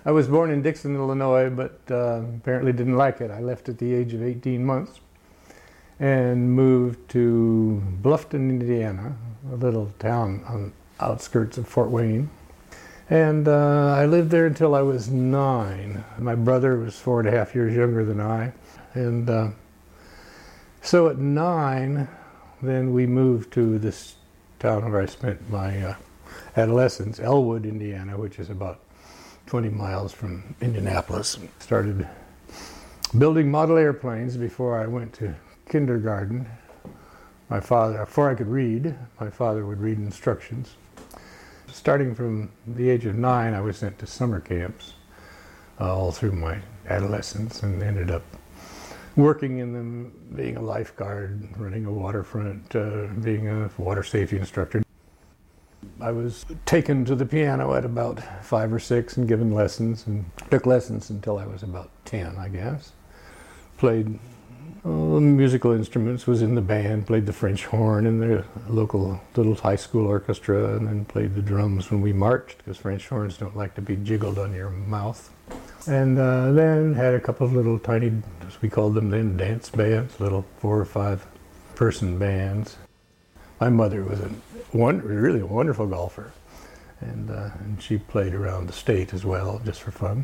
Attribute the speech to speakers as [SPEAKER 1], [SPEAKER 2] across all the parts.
[SPEAKER 1] I was born in Dixon, Illinois, but apparently didn't like it. I left at the age of 18 months and moved to Bluffton, Indiana, a little town on the outskirts of Fort Wayne. And I lived there until I was 9. My brother was 4.5 years younger than I. And so at 9, then we moved to this town where I spent my adolescence, Elwood, Indiana, which is about 20 miles from Indianapolis. Started building model airplanes before I went to kindergarten. My father, before I could read, my father would read instructions. Starting from the age of 9, I was sent to summer camps all through my adolescence and ended up working in them, being a lifeguard, running a waterfront, being a water safety instructor. I was taken to the piano at about 5 or 6 and given lessons, and took lessons until I was about 10, I guess. Played musical instruments, was in the band, played the French horn in the local little high school orchestra, and then played the drums when we marched, because French horns don't like to be jiggled on your mouth. And then had a couple of little tiny, as we called them then, dance bands, little 4 or 5 person bands. My mother was really a wonderful golfer, and she played around the state as well, just for fun.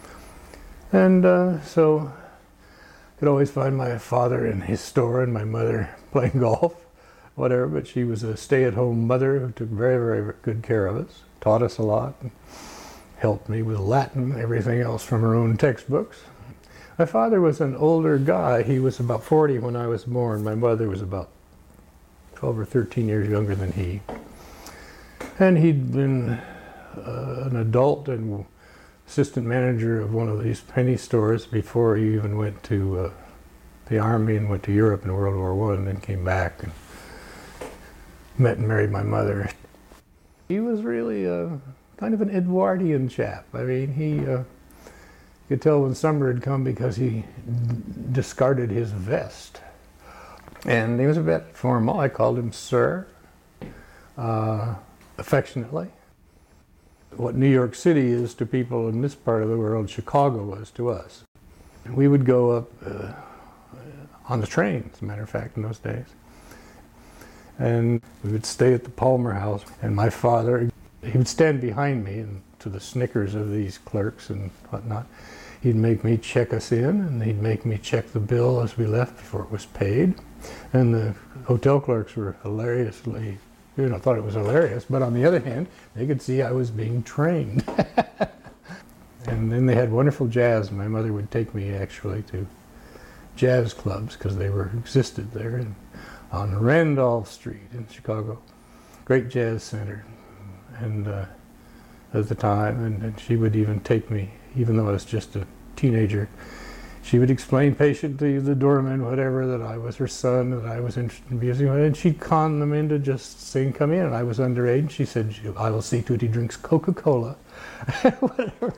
[SPEAKER 1] And so could always find my father in his store and my mother playing golf, whatever, but she was a stay-at-home mother who took very, very good care of us, taught us a lot, and helped me with Latin, everything else from her own textbooks. My father was an older guy. He was about 40 when I was born. My mother was about 12 or 13 years younger than he. And he'd been an adult and assistant manager of one of these penny stores before he even went to the Army and went to Europe in World War I, and then came back and met and married my mother. He was really kind of an Edwardian chap. I mean, he could tell when summer had come because he discarded his vest. And he was a bit formal. I called him sir, affectionately. What New York City is to people in this part of the world, Chicago was to us. We would go up on the train, as a matter of fact, in those days. And we would stay at the Palmer House. And my father, he would stand behind me, and to the snickers of these clerks and whatnot, he'd make me check us in, and he'd make me check the bill as we left before it was paid. And the hotel clerks were hilariously, thought it was hilarious, but on the other hand, they could see I was being trained. And then they had wonderful jazz. My mother would take me actually to jazz clubs because they existed there on Randolph Street in Chicago. Great jazz center, and at the time, and she would even take me, even though I was just a teenager. She would explain patiently to the doorman, whatever, that I was her son, that I was interested in music, and she'd con them into just saying, come in. And I was underage. She said, I will see to it he drinks Coca-Cola, whatever.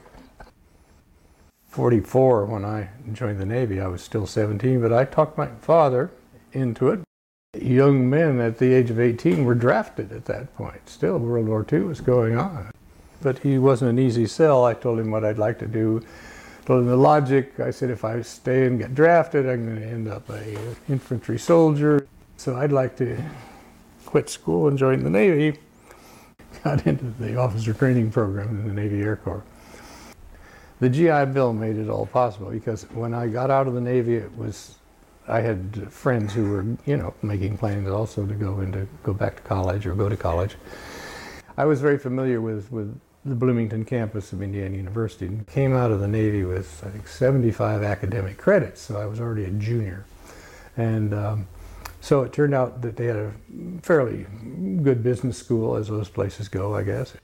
[SPEAKER 1] 44, when I joined the Navy, I was still 17, but I talked my father into it. Young men at the age of 18 were drafted at that point. Still, World War II was going on. But he wasn't an easy sell. I told him what I'd like to do. Told him the logic. I said, if I stay and get drafted, I'm going to end up an infantry soldier. So I'd like to quit school and join the Navy. Got into the officer training program in the Navy Air Corps. The GI Bill made it all possible, because when I got out of the Navy, I had friends who were, making plans also to go back to college or go to college. I was very familiar with the Bloomington campus of Indiana University, and came out of the Navy with, I think, 75 academic credits, so I was already a junior. And so it turned out that they had a fairly good business school, as those places go, I guess.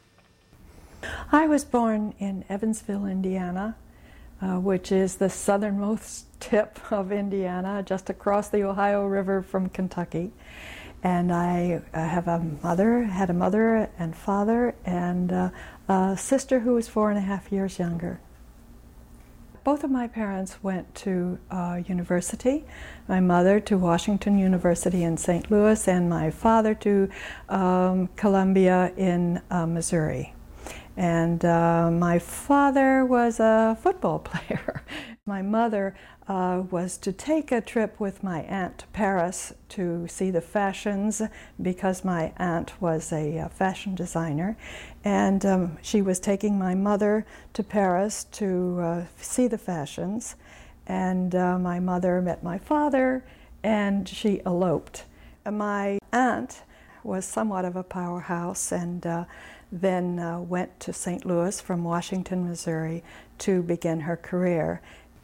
[SPEAKER 2] I was born in Evansville, Indiana, which is the southernmost tip of Indiana, just across the Ohio River from Kentucky. And I had a mother and father, and a sister who was 4.5 years younger. Both of my parents went to university. My mother to Washington University in St. Louis, and my father to Columbia in Missouri. And my father was a football player. My mother was to take a trip with my aunt to Paris to see the fashions, because my aunt was a fashion designer. And she was taking my mother to Paris to see the fashions. And my mother met my father, and she eloped. My aunt was somewhat of a powerhouse, and then went to St. Louis from Washington, Missouri to begin her career.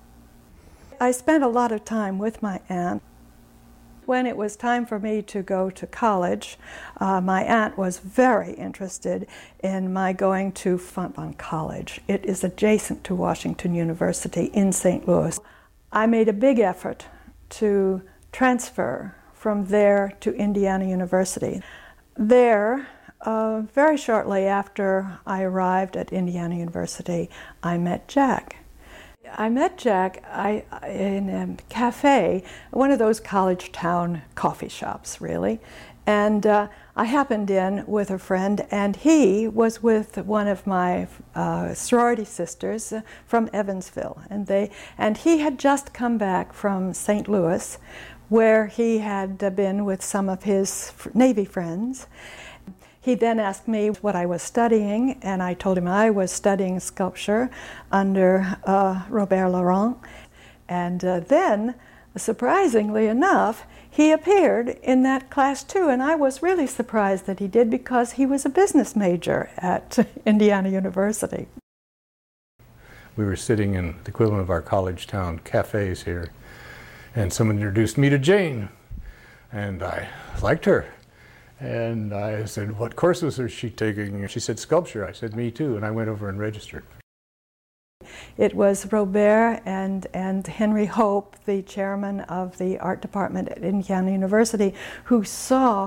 [SPEAKER 2] I spent a lot of time with my aunt. When it was time for me to go to college, my aunt was very interested in my going to Fontbonne College. It is adjacent to Washington University in St. Louis. I made a big effort to transfer from there to Indiana University. There, very shortly after I arrived at Indiana University, I met Jack. I met Jack in a cafe, one of those college town coffee shops, really. And I happened in with a friend, and he was with one of my sorority sisters from Evansville. And he had just come back from St. Louis, where he had been with some of his Navy friends. He then asked me what I was studying, and I told him I was studying sculpture under Robert Laurent. And then, surprisingly enough, he appeared in that class too, and I was really surprised that he did, because he was a business major at Indiana University.
[SPEAKER 1] We were sitting in the equivalent of our college town cafes here, and someone introduced me to Jane, and I liked her. And I said, what courses is she taking? And she said, sculpture. I said, me too. And I went over and registered.
[SPEAKER 2] It was Robert and Henry Hope, the chairman of the art department at Indiana University, who saw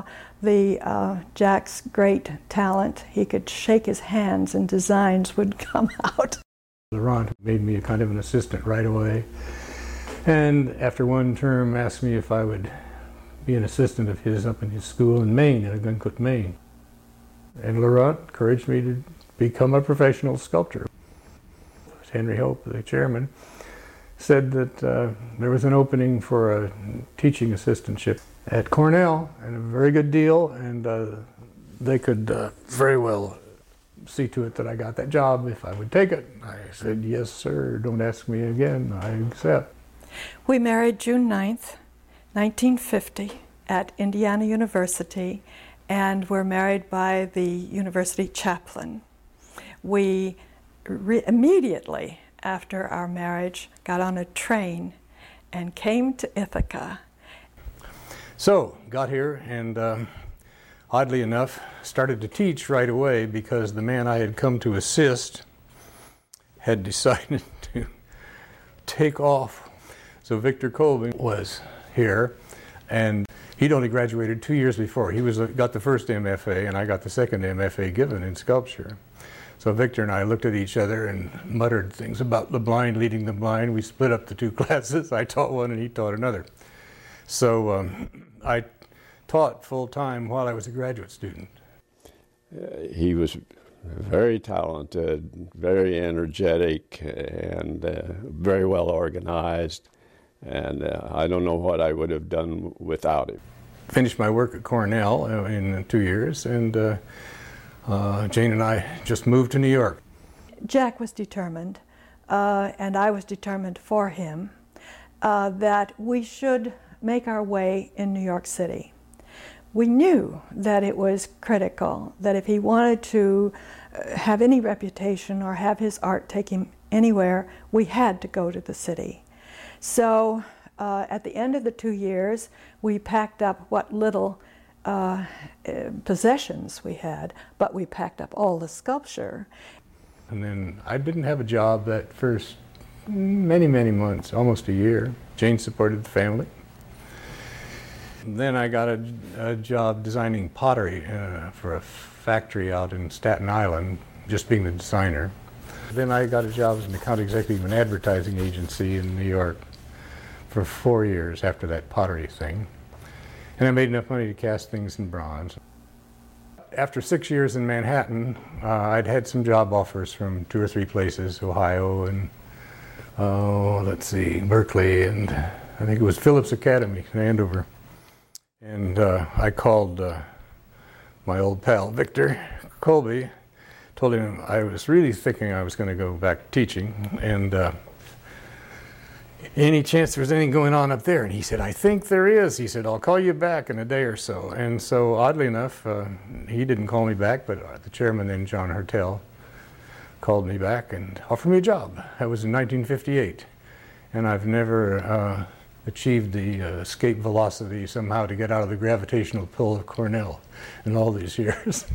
[SPEAKER 2] Jack's great talent. He could shake his hands and designs would come out.
[SPEAKER 1] Laurent made me a kind of an assistant right away. And after one term asked me if I would be an assistant of his up in his school in Maine, in Guncook, Maine. And Laurent encouraged me to become a professional sculptor. Henry Hope, the chairman, said that there was an opening for a teaching assistantship at Cornell, and a very good deal, and they could very well see to it that I got that job if I would take it. I said, yes, sir, don't ask me again, I accept.
[SPEAKER 2] We married June 9th, 1950 at Indiana University, and were married by the university chaplain. We immediately after our marriage got on a train and came to Ithaca.
[SPEAKER 1] So, got here and oddly enough started to teach right away, because the man I had come to assist had decided to take off. So Victor Colby was here, and he'd only graduated 2 years before. He got the first MFA, and I got the second MFA given in sculpture. So Victor and I looked at each other and muttered things about the blind leading the blind. We split up the two classes. I taught one and he taught another. So I taught full-time while I was a graduate student.
[SPEAKER 3] He was very talented, very energetic, and very well organized. And I don't know what I would have done without him.
[SPEAKER 1] Finished my work at Cornell in 2 years, and Jane and I just moved to New York.
[SPEAKER 2] Jack was determined, and I was determined for him, that we should make our way in New York City. We knew that it was critical, that if he wanted to have any reputation or have his art take him anywhere, we had to go to the city. So at the end of the 2 years, we packed up what little possessions we had, but we packed up all the sculpture.
[SPEAKER 1] And then I didn't have a job that first many months, almost a year. Jane supported the family. Then I got a job designing pottery for a factory out in Staten Island, just being the designer. Then I got a job as an account executive in an advertising agency in New York for 4 years after that pottery thing. And I made enough money to cast things in bronze. But after 6 years in Manhattan, I'd had some job offers from 2 or 3 places, Ohio and, Berkeley, and I think it was Phillips Academy in Andover. And I called my old pal, Victor Colby, told him I was really thinking I was going to go back teaching, and any chance there was anything going on up there? And he said, I think there is. He said, I'll call you back in a day or so. And so oddly enough, he didn't call me back, but the chairman then, John Hertel, called me back and offered me a job. That was in 1958. And I've never achieved the escape velocity somehow to get out of the gravitational pull of Cornell in all these years.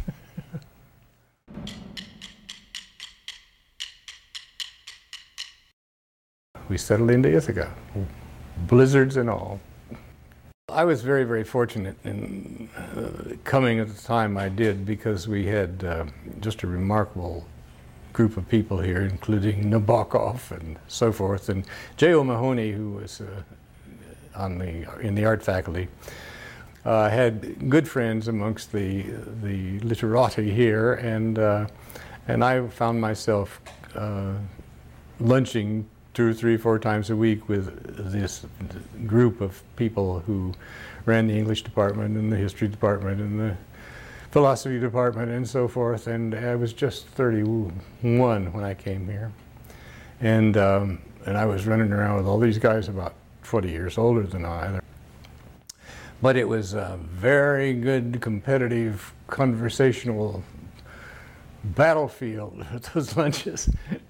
[SPEAKER 1] We settled into Ithaca, blizzards and all. I was very, very fortunate in coming at the time I did, because we had just a remarkable group of people here, including Nabokov and so forth, and J. O'Mahony, who was in the art faculty, had good friends amongst the literati here, and I found myself lunching 2 or 3 or 4 times a week with this group of people who ran the English department and the history department and the philosophy department and so forth. And I was just 31 when I came here, and I was running around with all these guys about 20 years older than I. But it was a very good, competitive, conversational battlefield at those lunches.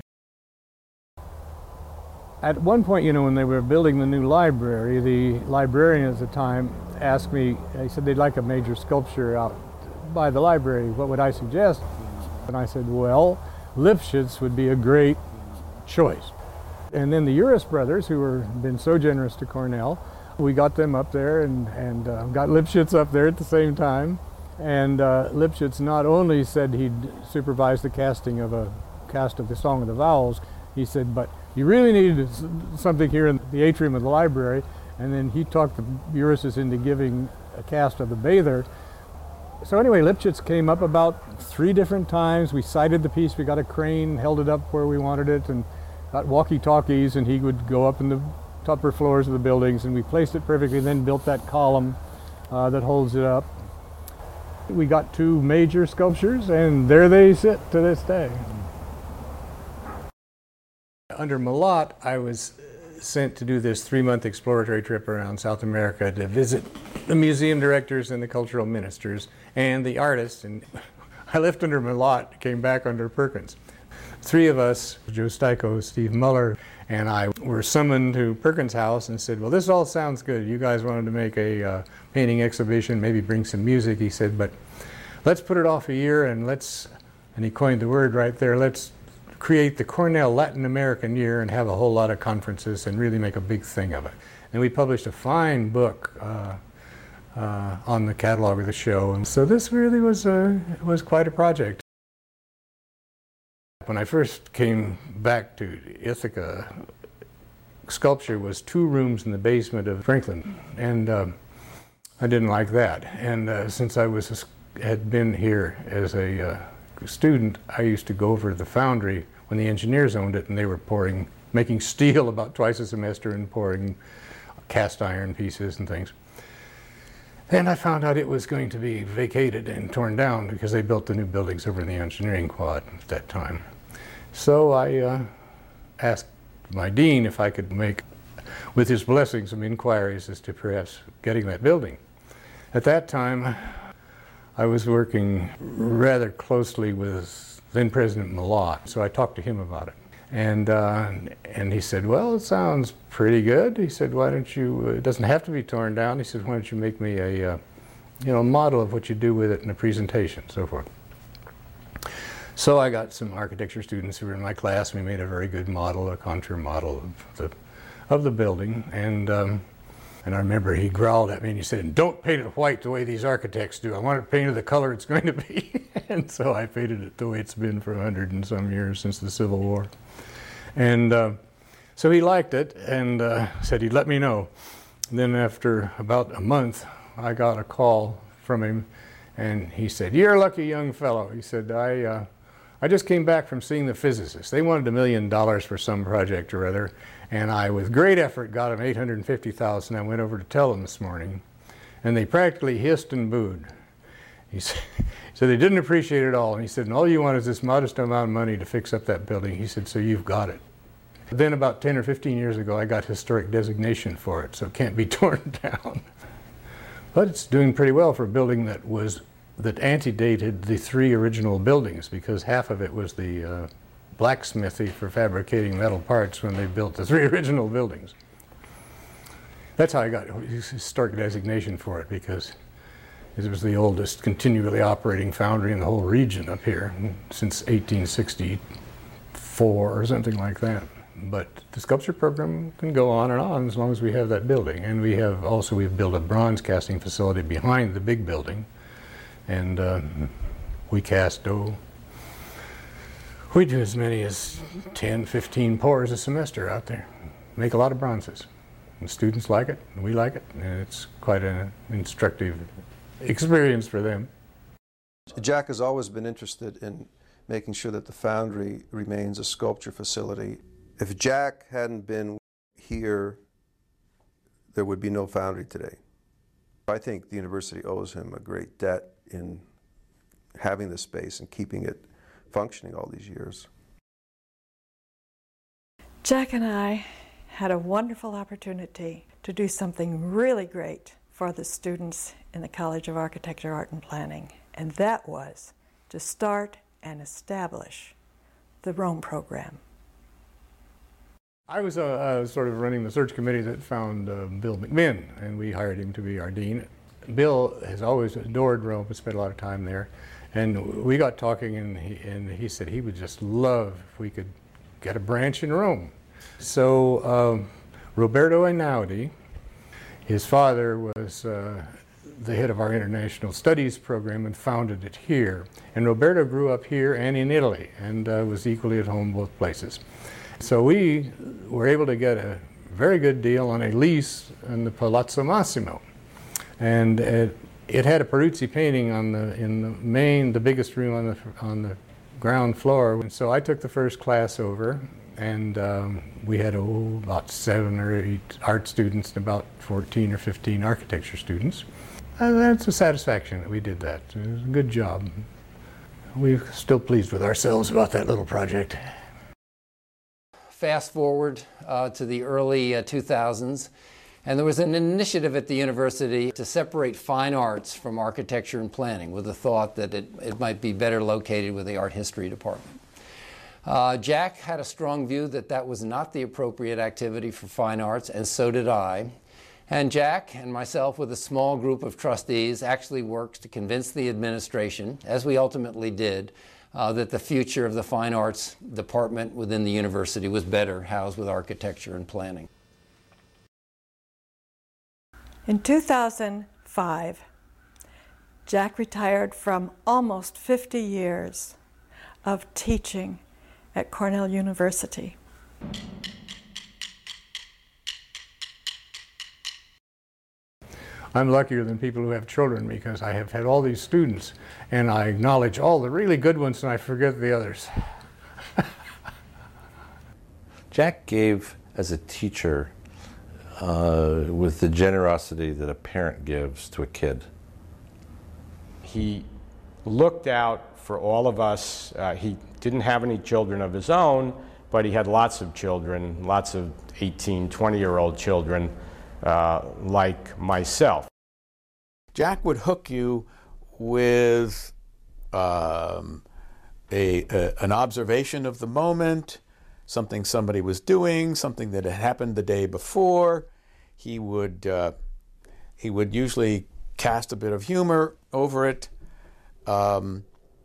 [SPEAKER 1] At one point, when they were building the new library, the librarian at the time asked me, they said they'd like a major sculpture out by the library. What would I suggest? And I said, well, Lifshitz would be a great choice. And then the Uris brothers, who were been so generous to Cornell, we got them up there and got Lifshitz up there at the same time. And Lifshitz not only said he'd supervise the casting of a cast of the Song of the Vowels, he said, but you really need something here in the atrium of the library. And then he talked the Urises into giving a cast of the Bather. So anyway, Lifshitz came up about 3 different times. We sighted the piece, we got a crane, held it up where we wanted it, and got walkie-talkies, and he would go up in the upper floors of the buildings, and we placed it perfectly, then built that column that holds it up. We got 2 major sculptures, and there they sit to this day. Under Malott, I was sent to do this 3-month exploratory trip around South America to visit the museum directors and the cultural ministers and the artists. And I left under Malott, came back under Perkins. 3 of us, Joe Styko, Steve Muller, and I were summoned to Perkins' house and said, well, this all sounds good. You guys wanted to make a painting exhibition, maybe bring some music. He said, but let's put it off a year and he coined the word right there, let's create the Cornell Latin American Year and have a whole lot of conferences and really make a big thing of it. And we published a fine book on the catalog of the show. And so this really was quite a project. When I first came back to Ithaca, sculpture was 2 rooms in the basement of Franklin, and I didn't like that. And since I had been here as a student, I used to go over to the foundry when the engineers owned it, and they were making steel about twice a semester and pouring cast iron pieces and things. And I found out it was going to be vacated and torn down because they built the new buildings over in the engineering quad at that time. So I asked my dean if I could make, with his blessing, some inquiries as to perhaps getting that building. At that time, I was working rather closely with then President Malott, so I talked to him about it. And he said, well, it sounds pretty good. He said, why don't you, it doesn't have to be torn down. He said, why don't you make me a model of what you do with it in a presentation, so forth. So I got some architecture students who were in my class, and we made a very good model, a contour model of the building. And I remember he growled at me and he said, don't paint it white the way these architects do. I want it painted the color it's going to be. And so I painted it the way it's been for 100 and some years since the Civil War. And so he liked it and said he'd let me know. And then after about a month, I got a call from him, And he said, "You're a lucky young fellow." He said, I just came back from seeing the physicists. They wanted $1 million for some project or other, and I, with great effort, got them $850,000. I went over to tell them this morning, and they practically hissed and booed. He said, so they didn't appreciate it at all. And he said, "And all you want is this modest amount of money to fix up that building." He said, "So you've got it." Then about 10 or 15 years ago, I got historic designation for it, so it can't be torn down. But it's doing pretty well for a building that antedated the 3 original buildings, because half of it was the blacksmithy for fabricating metal parts when they built the 3 original buildings. That's how I got historic designation for it, because it was the oldest continually operating foundry in the whole region up here since 1864 or something like that. But the sculpture program can go on and on as long as we have that building. And we've built a bronze casting facility behind the big building. And we cast dough. We do as many as 10, 15 pours a semester out there. Make a lot of bronzes. And students like it, and we like it, and it's quite an instructive experience for them.
[SPEAKER 4] Jack has always been interested in making sure that the foundry remains a sculpture facility. If Jack hadn't been here, there would be no foundry today. I think the university owes him a great debt in having this space and keeping it functioning all these years.
[SPEAKER 2] Jack and I had a wonderful opportunity to do something really great for the students in the College of Architecture, Art, and Planning, and that was to start and establish the Rome program.
[SPEAKER 1] I was sort of running the search committee that found Bill McMinn, and we hired him to be our dean. Bill has always adored Rome and spent a lot of time there, and we got talking, and he said he would just love if we could get a branch in Rome. So Roberto Einaudi, his father was the head of our international studies program and founded it here. And Roberto grew up here and in Italy, and was equally at home both places. So we were able to get a very good deal on a lease in the Palazzo Massimo. And it had a Peruzzi painting in the biggest room on the ground floor. And so I took the first class over, and we had about 7 or 8 art students and about 14 or 15 architecture students. And that's a satisfaction that we did that. It was a good job. We're still pleased with ourselves about that little project.
[SPEAKER 5] Fast forward to the early 2000s, and there was an initiative at the university to separate fine arts from architecture and planning, with the thought that it might be better located with the art history department. Jack had a strong view that that was not the appropriate activity for fine arts, and so did I. And Jack and myself, with a small group of trustees, actually worked to convince the administration, as we ultimately did, that the future of the fine arts department within the university was better housed with architecture and planning.
[SPEAKER 2] In 2005, Jack retired from almost 50 years of teaching at Cornell University.
[SPEAKER 1] I'm luckier than people who have children, because I have had all these students, and I acknowledge all the really good ones and I forget the others.
[SPEAKER 6] Jack gave as a teacher with the generosity that a parent gives to a kid.
[SPEAKER 7] He looked out for all of us. He didn't have any children of his own, but he had lots of children, lots of 18, 20-year-old children like myself.
[SPEAKER 8] Jack would hook you with an observation of the moment, something somebody was doing, something that had happened the day before. He would usually cast a bit of humor over it, and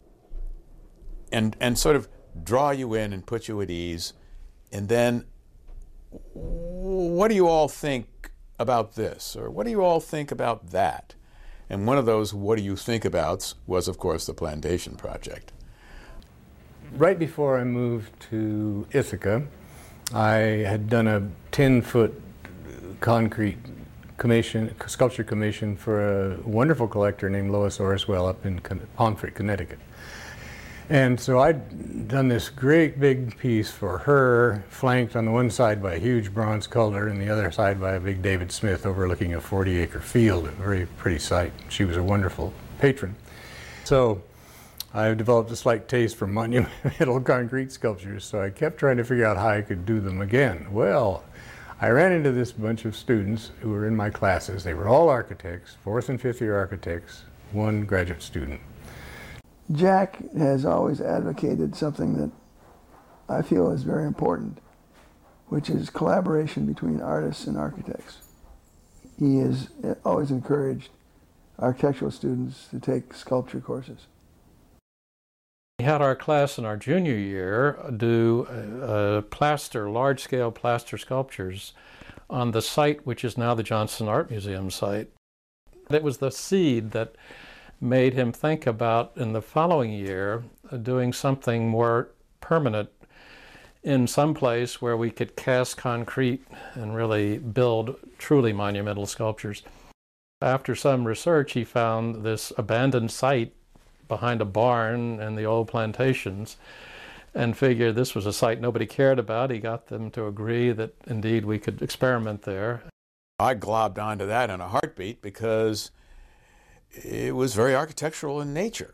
[SPEAKER 8] sort of draw you in and put you at ease. And then, what do you all think about this? Or what do you all think about that? And one of those what do you think abouts was, of course, the Plantation Project.
[SPEAKER 1] Right before I moved to Ithaca, I had done a 10-foot concrete sculpture commission for a wonderful collector named Lois Oriswell up in Pomfret, Connecticut. And so I'd done this great big piece for her, flanked on the one side by a huge bronze Calder and the other side by a big David Smith overlooking a 40-acre field, a very pretty sight. She was a wonderful patron. So I've developed a slight taste for monumental concrete sculptures, so I kept trying to figure out how I could do them again. Well, I ran into this bunch of students who were in my classes. They were all architects, 4th and 5th year architects, one graduate student.
[SPEAKER 9] Jack has always advocated something that I feel is very important, which is collaboration between artists and architects. He has always encouraged architectural students to take sculpture courses.
[SPEAKER 10] We had our class in our junior year do large-scale plaster sculptures on the site which is now the Johnston Art Museum site. It was the seed that made him think about, in the following year, doing something more permanent in some place where we could cast concrete and really build truly monumental sculptures. After some research, he found this abandoned site behind a barn in the old plantations and figured this was a site nobody cared about. He got them to agree that indeed we could experiment there.
[SPEAKER 8] I globbed onto that in a heartbeat because it was very architectural in nature.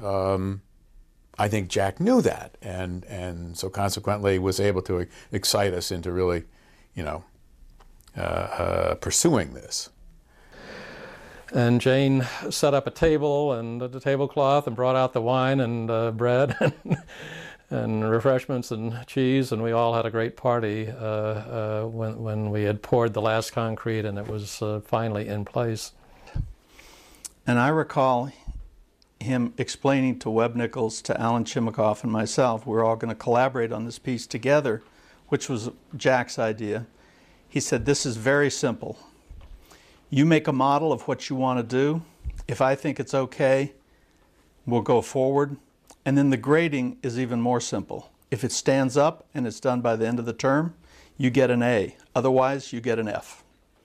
[SPEAKER 8] I think Jack knew that, and so consequently was able to excite us into really, pursuing this.
[SPEAKER 10] And Jane set up a table and the tablecloth and brought out the wine and bread and refreshments and cheese, and we all had a great party when we had poured the last concrete and it was finally in place.
[SPEAKER 11] And I recall him explaining to Webb Nichols, to Alan Chimikoff, and myself, we're all going to collaborate on this piece together, which was Jack's idea. He said, this is very simple. You make a model of what you want to do. If I think it's okay, we'll go forward. And then the grading is even more simple. If it stands up and it's done by the end of the term, you get an A. Otherwise, you get an F.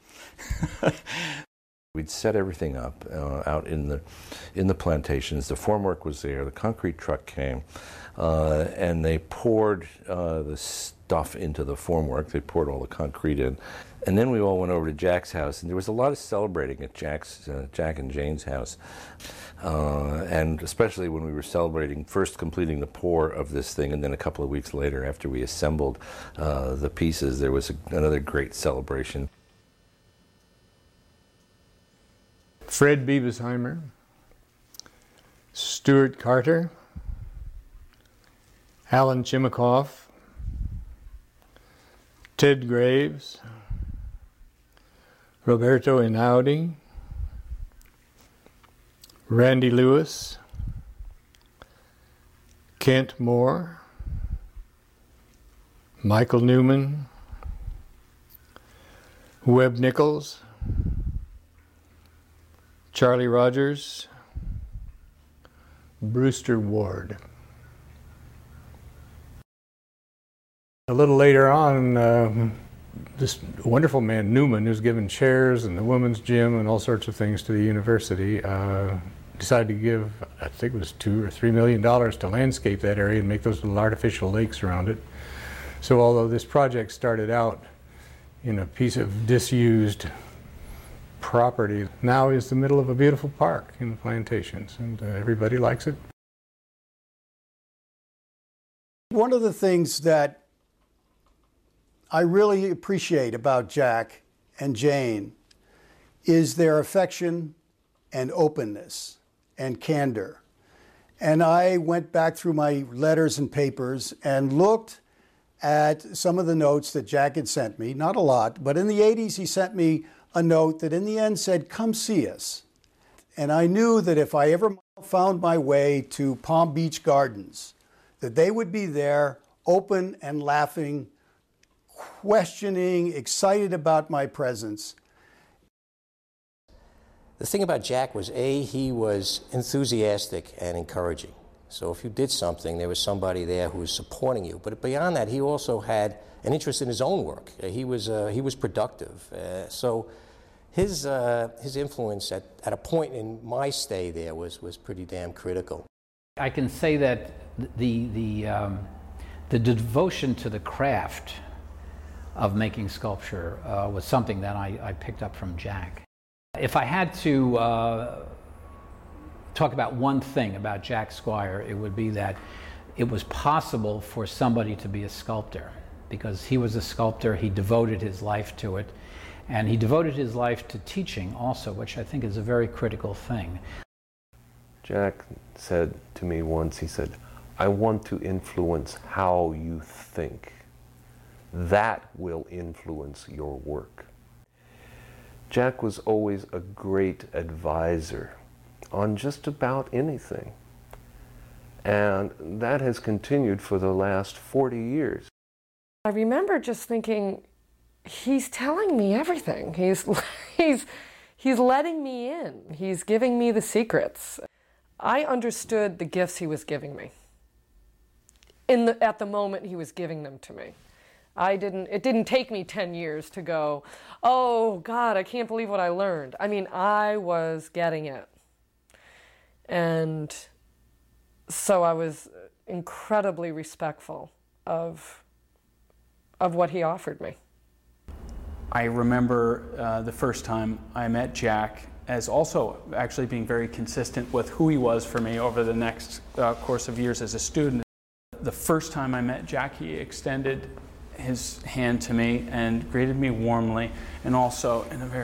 [SPEAKER 6] We'd set everything up out in the plantations. The formwork was there. The concrete truck came, and they poured the stuff into the formwork. They poured all the concrete in, and then we all went over to Jack's house. And there was a lot of celebrating at Jack and Jane's house, and especially when we were celebrating first completing the pour of this thing, and then a couple of weeks later, after we assembled the pieces, there was another great celebration.
[SPEAKER 1] Fred Biebesheimer, Stuart Carter, Alan Chimikoff, Ted Graves, Roberto Einaudi, Randy Lewis, Kent Moore, Michael Newman, Webb Nichols, Charlie Rogers, Brewster Ward. A little later on, this wonderful man, Newman, who's given chairs and the women's gym and all sorts of things to the university, decided to give, I think it was $2 or $3 million to landscape that area and make those little artificial lakes around it. So although this project started out in a piece of disused property, now is the middle of a beautiful park in the plantations, and everybody likes it.
[SPEAKER 12] One of the things that I really appreciate about Jack and Jane is their affection and openness and candor. And I went back through my letters and papers and looked at some of the notes that Jack had sent me, not a lot, but in the 80s he sent me a note that in the end said, "Come see us." And I knew that if I ever found my way to Palm Beach Gardens, that they would be there, open and laughing, questioning, excited about my presence.
[SPEAKER 13] The thing about Jack was, he was enthusiastic and encouraging. So if you did something, there was somebody there who was supporting you. But beyond that, he also had an interest in his own work. He was productive. So his influence at a point in my stay there was pretty damn critical.
[SPEAKER 14] I can say that the devotion to the craft of making sculpture was something that I picked up from Jack. If I had to talk about one thing about Jack Squire, it would be that it was possible for somebody to be a sculptor, because he was a sculptor. He devoted his life to it, and he devoted his life to teaching also, which I think is a very critical thing.
[SPEAKER 15] Jack said to me once, he said, "I want to influence how you think. That will influence your work." Jack was always a great advisor on just about anything. And that has continued for the last 40 years.
[SPEAKER 16] I remember just thinking, he's telling me everything. He's letting me in. He's giving me the secrets. I understood the gifts he was giving me at the moment he was giving them to me. It didn't take me 10 years to go, oh God, I can't believe what I learned. I mean, I was getting it. And so I was incredibly respectful of what he offered me.
[SPEAKER 17] I remember the first time I met Jack as also actually being very consistent with who he was for me over the next course of years as a student. The first time I met Jack, he extended his hand to me and greeted me warmly, and also in a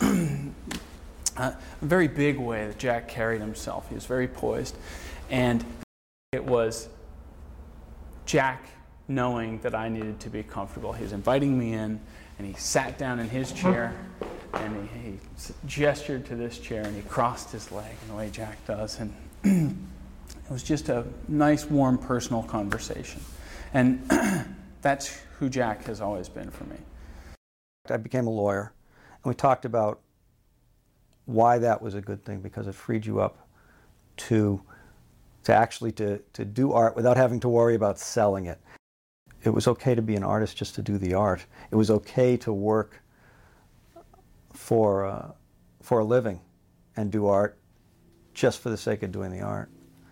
[SPEAKER 17] very big way that Jack carried himself. He was very poised, and it was Jack knowing that I needed to be comfortable. He was inviting me in, and he sat down in his chair, and he gestured to this chair, and he crossed his leg in the way Jack does, and it was just a nice, warm, personal conversation. And that's who Jack has always been for me.
[SPEAKER 18] I became a lawyer, and we talked about why that was a good thing, because it freed you up to actually do art without having to worry about selling it. It was okay to be an artist just to do the art. It was okay to work for a living and do art just for the sake of doing the art.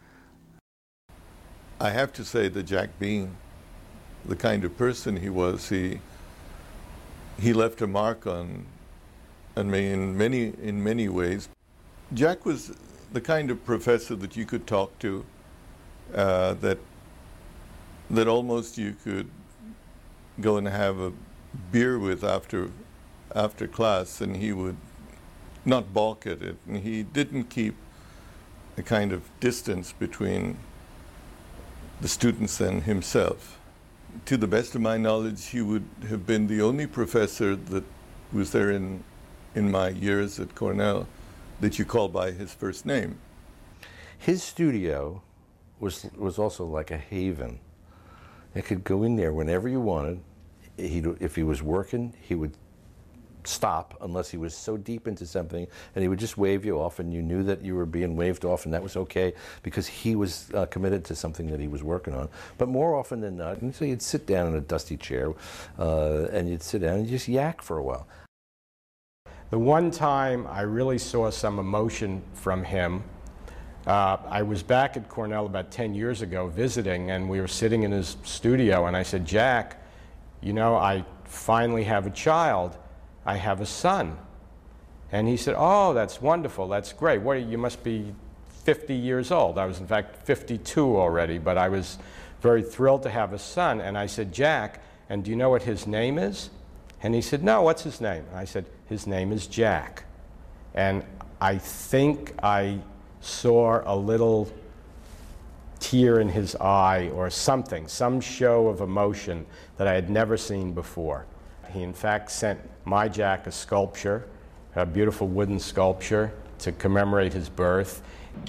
[SPEAKER 19] I have to say that Jack, being the kind of person he was, he left a mark on me in many ways. Jack was the kind of professor that you could talk to, that almost you could go and have a beer with after class, and he would not balk at it, and he didn't keep a kind of distance between the students and himself. To the best of my knowledge, he would have been the only professor that was there in my years at Cornell that you call by his first name.
[SPEAKER 6] His studio was also like a haven. You could go in there whenever you wanted. If he was working, he would stop unless he was so deep into something, and he would just wave you off, and you knew that you were being waved off, and that was okay because he was committed to something that he was working on. But more often than not, and so you'd sit down in a dusty chair, and you'd sit down and just yak for a while.
[SPEAKER 7] The one time I really saw some emotion from him, I was back at Cornell about 10 years ago visiting, and we were sitting in his studio, and I said, "Jack, you know, I finally have a child. I have a son." And he said, "Oh, that's wonderful, that's great. What, you must be 50 years old." I was in fact 52 already, but I was very thrilled to have a son. And I said, "Jack, and do you know what his name is?" And he said, "No, what's his name?" And I said, "His name is Jack." And I think I saw a little tear in his eye or something, some show of emotion that I had never seen before. He in fact sent my Jack a sculpture, a beautiful wooden sculpture to commemorate his birth.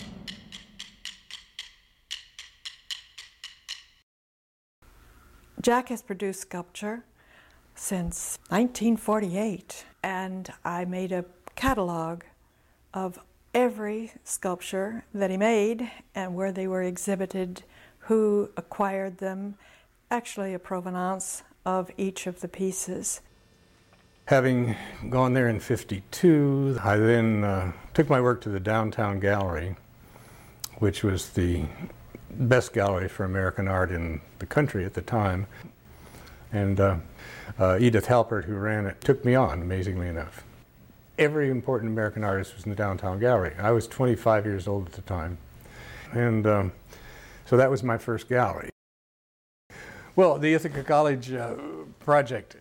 [SPEAKER 2] Jack has produced sculpture since 1948, and I made a catalog of every sculpture that he made and where they were exhibited, who acquired them, actually a provenance of each of the pieces.
[SPEAKER 1] Having gone there in '52, I then took my work to the Downtown Gallery, which was the best gallery for American art in the country at the time. And Edith Halpert, who ran it, took me on, amazingly enough. Every important American artist was in the Downtown Gallery. I was 25 years old at the time. And so that was my first gallery. Well, the Ithaca College project,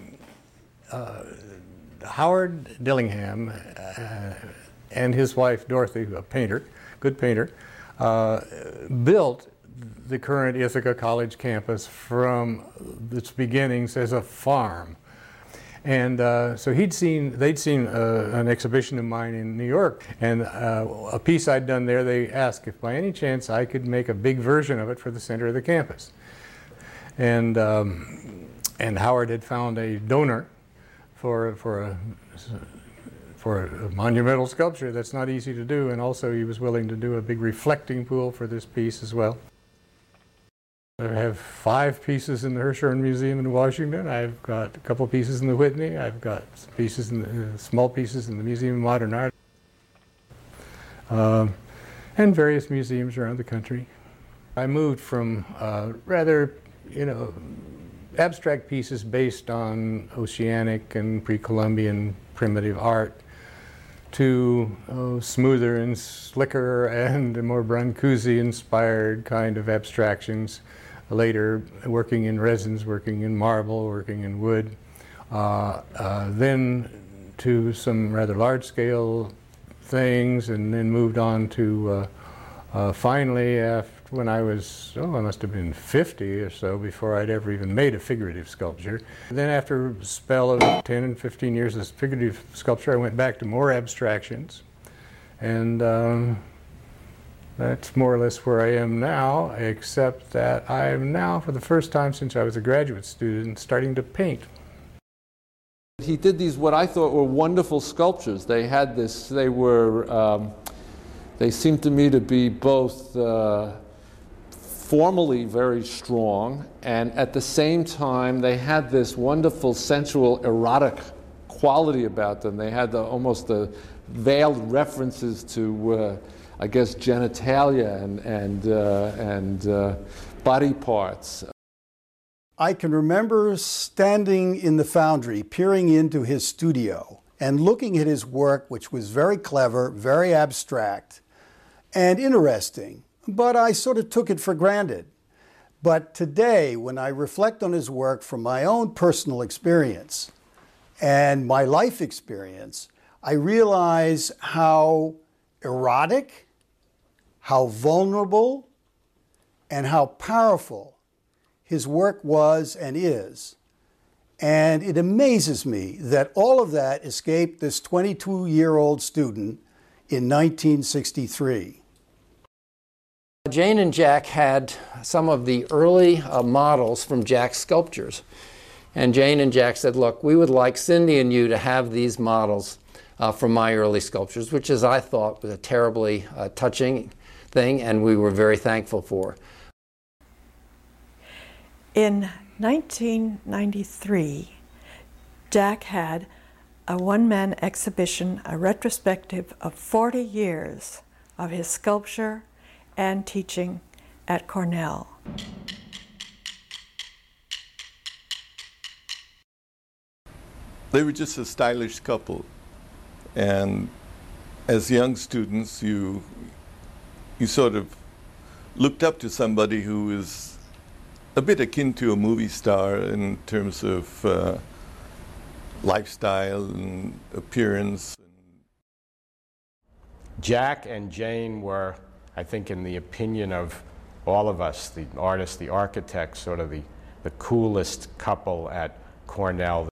[SPEAKER 1] Howard Dillingham and his wife Dorothy, a painter, good painter, built the current Ithaca College campus from its beginnings as a farm. And so they'd seen an exhibition of mine in New York, and a piece I'd done there, they asked if by any chance I could make a big version of it for the center of the campus. And Howard had found a donor for a monumental sculpture that's not easy to do, and also he was willing to do a big reflecting pool for this piece as well. I have 5 pieces in the Hirshhorn Museum in Washington. I've got a couple pieces in the Whitney. I've got some pieces in small pieces in the Museum of Modern Art, and various museums around the country. I moved from rather, abstract pieces based on oceanic and pre-Columbian primitive art to smoother and slicker and more Brancusi-inspired kind of abstractions. Later, working in resins, working in marble, working in wood. Then to some rather large-scale things, and then moved on to finally, when I was, I must have been 50 or so before I'd ever even made a figurative sculpture. Then after a spell of 10 and 15 years as figurative sculpture, I went back to more abstractions. And that's more or less where I am now, except that I am now, for the first time since I was a graduate student, starting to paint.
[SPEAKER 20] He did these, what I thought were wonderful sculptures. They had this, they seemed to me to be both formally very strong, and at the same time they had this wonderful sensual erotic quality about them. They had almost the veiled references to I guess genitalia and body parts.
[SPEAKER 12] I can remember standing in the Foundry, peering into his studio and looking at his work, which was very clever, very abstract, and interesting, but I sort of took it for granted. But today, when I reflect on his work from my own personal experience and my life experience, I realize how erotic, how vulnerable, and how powerful his work was and is. And it amazes me that all of that escaped this 22-year-old student in 1963.
[SPEAKER 5] Jane and Jack had some of the early models from Jack's sculptures. And Jane and Jack said, look, we would like Cindy and you to have these models from my early sculptures, which, as I thought, was a terribly touching thing, and we were very thankful for.
[SPEAKER 2] In 1993, Jack had a one-man exhibition, a retrospective of 40 years of his sculpture and teaching at Cornell.
[SPEAKER 19] They were just a stylish couple, and as young students, you sort of looked up to somebody who is a bit akin to a movie star in terms of lifestyle and appearance.
[SPEAKER 7] Jack and Jane were, I think, in the opinion of all of us, the artists, the architects, sort of the coolest couple at Cornell.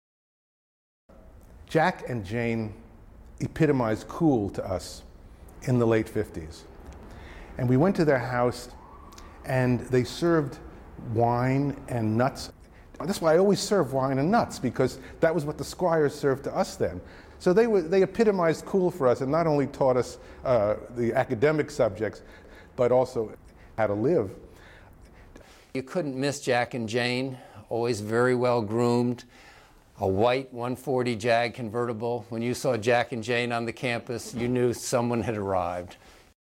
[SPEAKER 21] Jack and Jane epitomized cool to us in the late 50s. And we went to their house and they served wine and nuts. That's why I always serve wine and nuts, because that was what the Squires served to us then. So they epitomized cool for us and not only taught us the academic subjects, but also how to live.
[SPEAKER 5] You couldn't miss Jack and Jane, always very well groomed, a white 140 Jag convertible. When you saw Jack and Jane on the campus, you knew someone had arrived.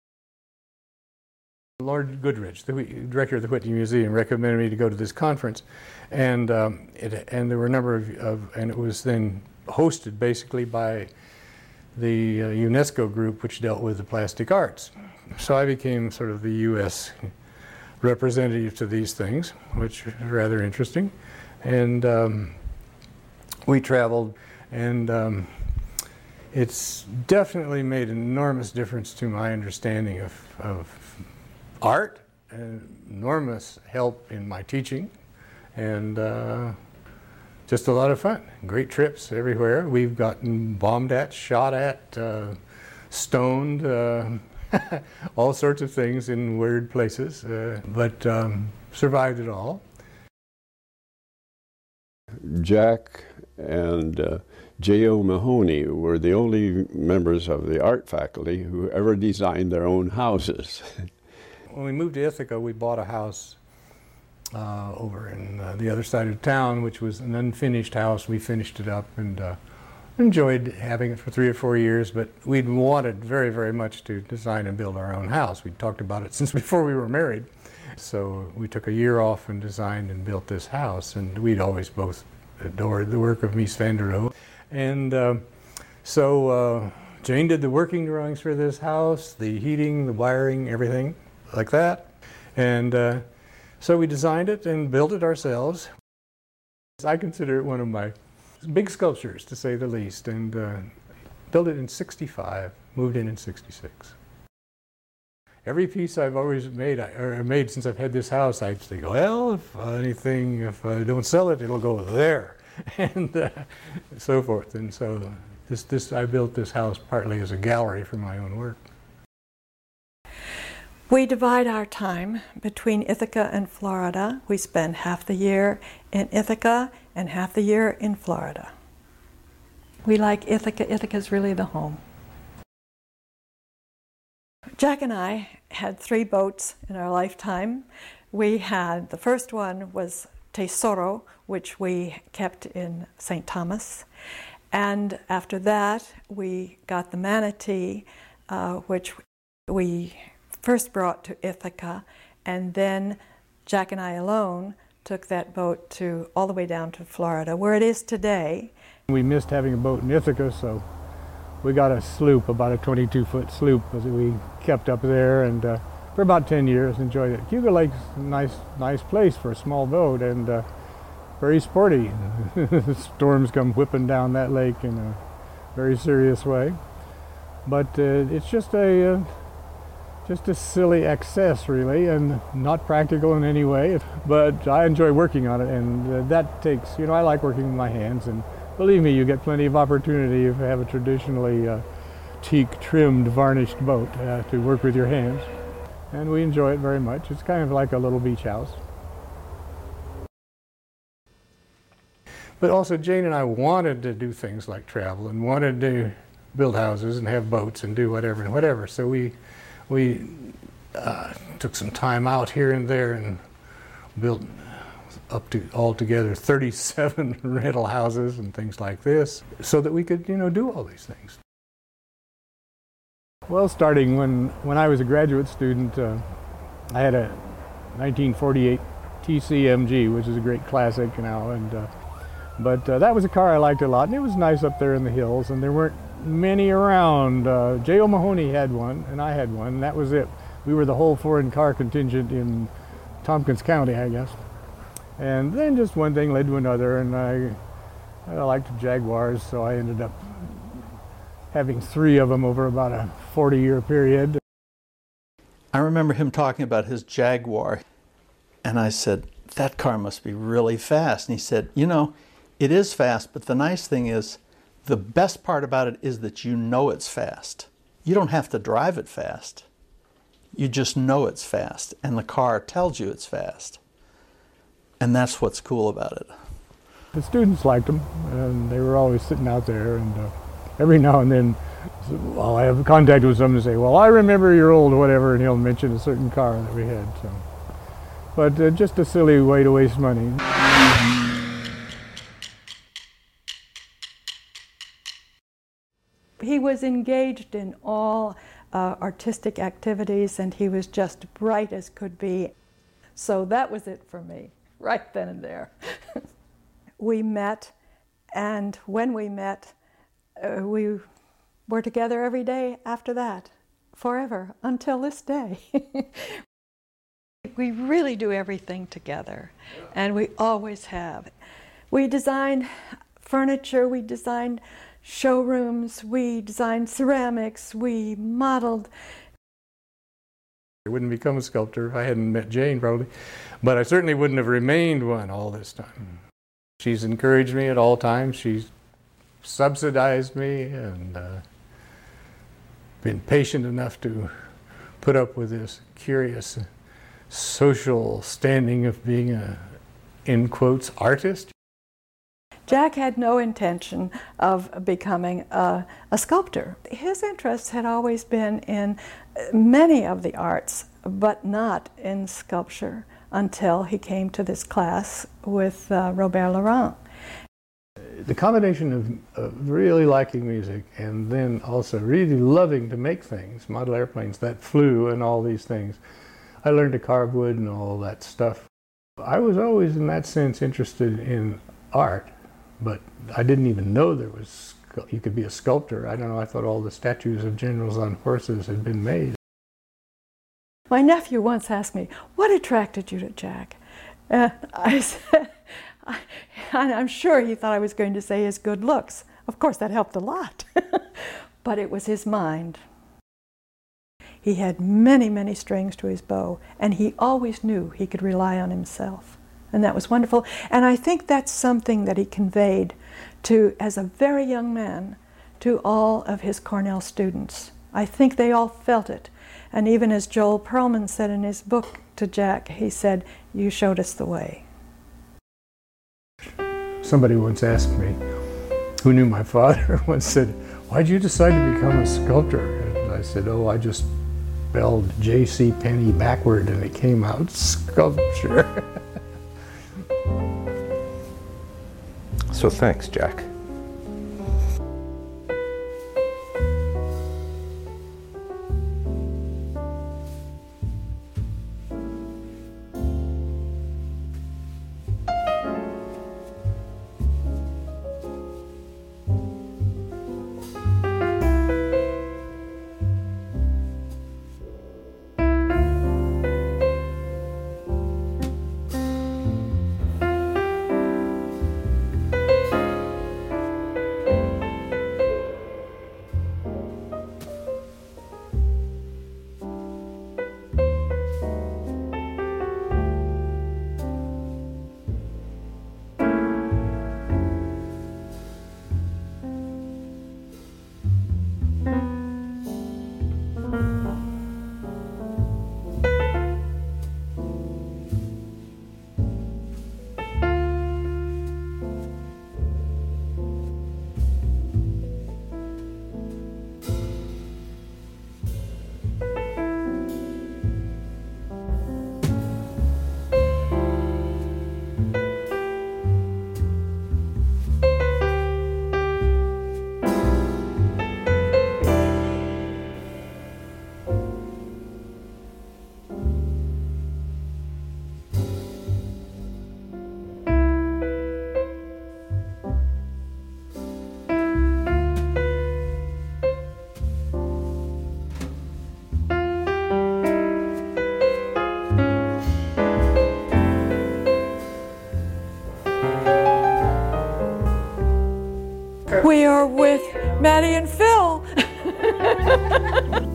[SPEAKER 1] Lord Goodrich, the director of the Whitney Museum, recommended me to go to this conference, and there were a number and it was then hosted basically by the UNESCO group, which dealt with the plastic arts. So I became sort of the U.S. representative to these things, which was rather interesting, and we traveled, and it's definitely made an enormous difference to my understanding of art, and enormous help in my teaching, and just a lot of fun. Great trips everywhere. We've gotten bombed at, shot at, stoned, all sorts of things in weird places, but survived it all.
[SPEAKER 3] Jack and J.O. Mahoney were the only members of the art faculty who ever designed their own houses.
[SPEAKER 1] When we moved to Ithaca, we bought a house over in the other side of town, which was an unfinished house. We finished it up and enjoyed having it for 3 or 4 years, but we'd wanted very, very much to design and build our own house. We'd talked about it since before we were married. So we took a year off and designed and built this house, and we'd always both adored the work of Mies van der Rohe. And so Jane did the working drawings for this house, the heating, the wiring, everything like that. And so we designed it and built it ourselves. I consider it one of my big sculptures, to say the least, and built it in '65, moved in '66. Every piece I've always made, or made since I've had this house, I think, well, if I don't sell it, it'll go there, and so forth. And so I built this house partly as a gallery for my own work.
[SPEAKER 2] We divide our time between Ithaca and Florida. We spend half the year in Ithaca and half the year in Florida. We like Ithaca. Ithaca's really the home. Jack and I had 3 boats in our lifetime. The first one was Tesoro, which we kept in St. Thomas. And after that, we got the Manatee, which we first brought to Ithaca, and then Jack and I alone took that boat all the way down to Florida, where it is today.
[SPEAKER 1] We missed having a boat in Ithaca, so we got a sloop, about a 22-foot sloop, that we kept up there, and for about 10 years enjoyed it. Cayuga Lake's a nice place for a small boat, and very sporty. Storms come whipping down that lake in a very serious way, but it's just a silly excess, really, and not practical in any way. But I enjoy working on it, and that takes, I like working with my hands, and believe me, you get plenty of opportunity if you have a traditionally teak-trimmed, varnished boat to work with your hands. And we enjoy it very much. It's kind of like a little beach house. But also, Jane and I wanted to do things like travel, and wanted to build houses and have boats and do whatever and whatever. So we took some time out here and there and built up to altogether 37 rental houses and things like this, so that we could, do all these things. Well, starting when I was a graduate student, I had a 1948 TCMG, which is a great classic now, but that was a car I liked a lot, and it was nice up there in the hills, and there weren't many around. J.O. Mahoney had one, and I had one, and that was it. We were the whole foreign car contingent in Tompkins County, I guess. And then just one thing led to another, and I liked Jaguars, so I ended up having 3 of them over about a 40-year period.
[SPEAKER 11] I remember him talking about his Jaguar, and I said, that car must be really fast. And he said, it is fast, but the nice thing is, the best part about it is that it's fast. You don't have to drive it fast. You just know it's fast, and the car tells you it's fast. And that's what's cool about it.
[SPEAKER 1] The students liked them, and they were always sitting out there, and every now and then I'll have contact with someone and say, well, I remember you're old or whatever, and he'll mention a certain car that we had. So. But just a silly way to waste money.
[SPEAKER 2] he was engaged in all artistic activities, and he was just bright as could be. So that was it for me, right then and there. We met, and when we met, we were together every day after that, forever, until this day. We really do everything together, and we always have. We designed furniture, we designed showrooms, we designed ceramics, we modeled.
[SPEAKER 1] I wouldn't become a sculptor if I hadn't met Jane, probably, but I certainly wouldn't have remained one all this time. She's encouraged me at all times. She's subsidized me and been patient enough to put up with this curious social standing of being a, in quotes, artist.
[SPEAKER 2] Jack had no intention of becoming a sculptor. His interests had always been in many of the arts, but not in sculpture until he came to this class with Robert Laurent.
[SPEAKER 1] The combination of really liking music and then also really loving to make things, model airplanes that flew and all these things. I learned to carve wood and all that stuff. I was always in that sense interested in art, but I didn't even know there was, you could be a sculptor. I don't know, I thought all the statues of generals on horses had been made.
[SPEAKER 2] My nephew once asked me, what attracted you to Jack? I said, I'm sure he thought I was going to say his good looks. Of course, that helped a lot. But it was his mind. He had many, many strings to his bow, and he always knew he could rely on himself. And that was wonderful. And I think that's something that he conveyed to, as a very young man, to all of his Cornell students. I think they all felt it. And even as Joel Perlman said in his book to Jack, he said, "You showed us the way."
[SPEAKER 1] Somebody once asked me, who knew my father, once said, "Why'd you decide to become a sculptor?" And I said, "Oh, I just spelled J.C. Penney backward and it came out sculpture."
[SPEAKER 6] So thanks, Jack.
[SPEAKER 2] We are with Maddie and Phil.